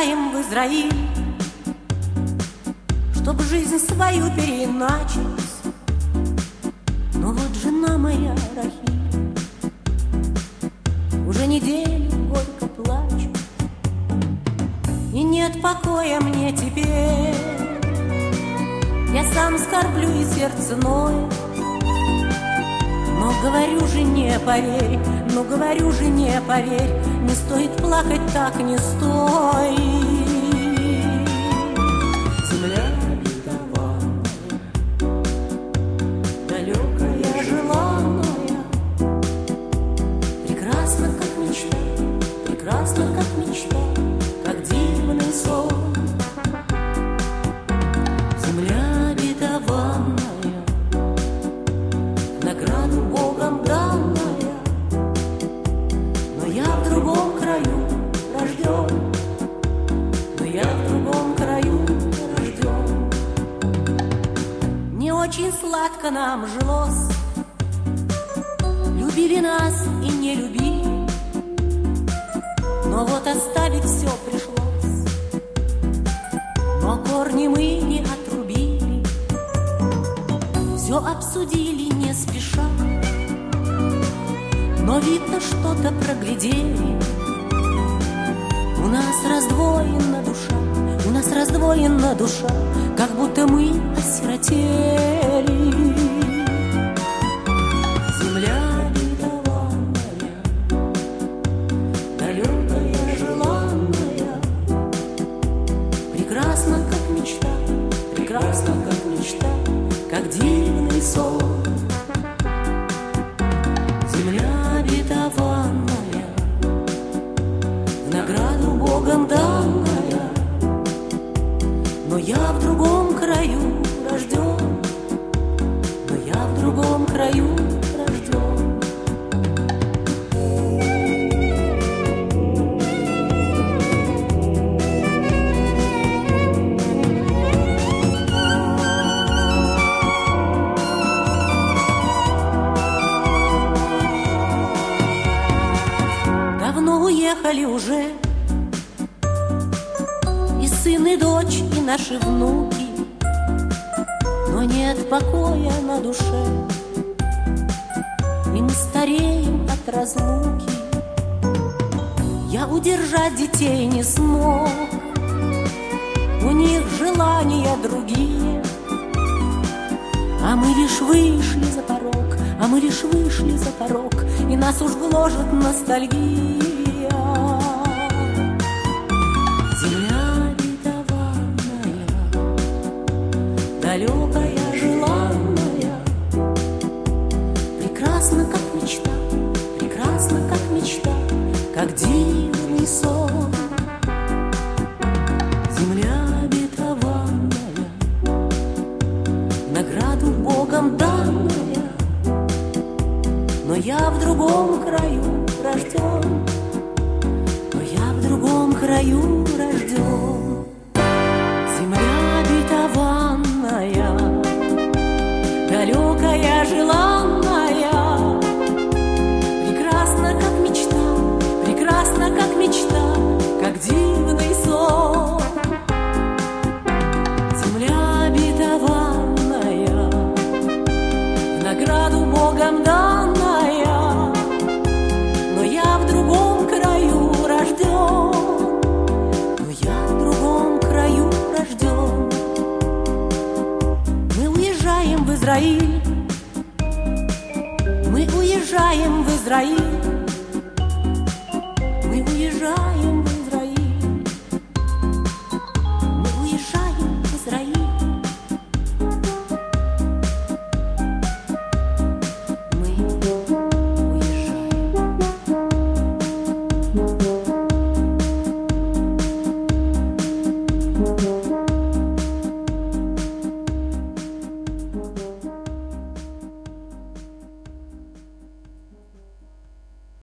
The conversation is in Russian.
уезжаем в Израиль, чтоб жизнь свою переиначить. Но вот жена моя, Рахиль, уже неделю горько плачет, и нет покоя мне теперь. Я сам скорблю и сердце ноет, но говорю жене, поверь, но говорю жене, поверь, не стоит плакать, так не стоит. Земля бедовая, далекая, желанная, прекрасна, как мечта, прекрасна, как мечта, как дивный сон. Земля бедовая, награду Богом данная, но я в другом краю рожден, но я в другом краю рожден. Не очень сладко нам жилось, любили нас и не любили, но вот оставить все пришлось, но корни мы не отрубили, все обсудили не спеша, но видно, что-то проглядели. У нас раздвоена душа, у нас раздвоена душа, как будто мы осиротели. Земля бедовая, далекая, желанная, прекрасна, как мечта, прекрасна, как мечта, как дивный сон. Земля бедовая, в награду Богом данная, но я в другом краю рожден, но я в другом краю рожден. Давно уехали уже и сын, и дочь, и наши внуки, но нет покоя на душе, и мы стареем от разлуки. Я удержать детей не смог, у них желания другие, а мы лишь вышли за порог, а мы лишь вышли за порог, и нас уж гложет ностальгия. Земля бедовая, далекая, желанная, прекрасна, как мечта, прекрасна, как мечта, как дивный сон. Земля бедовая, награду Богом данная, но я в другом краю рожден, но я в другом краю рожден. Земля бедовая, далекая, желанная, прекрасна, как мечта, прекрасна, как мечта, как дивный сон. Земля бедовая, в награду Богом данная, но я в другом краю рожден, но я в другом краю рожден. Мы уезжаем в Израиль, мы уезжаем в Израиль, мы уезжаем в Израиль, мы уезжаем в Израиль. Мы уезжаем.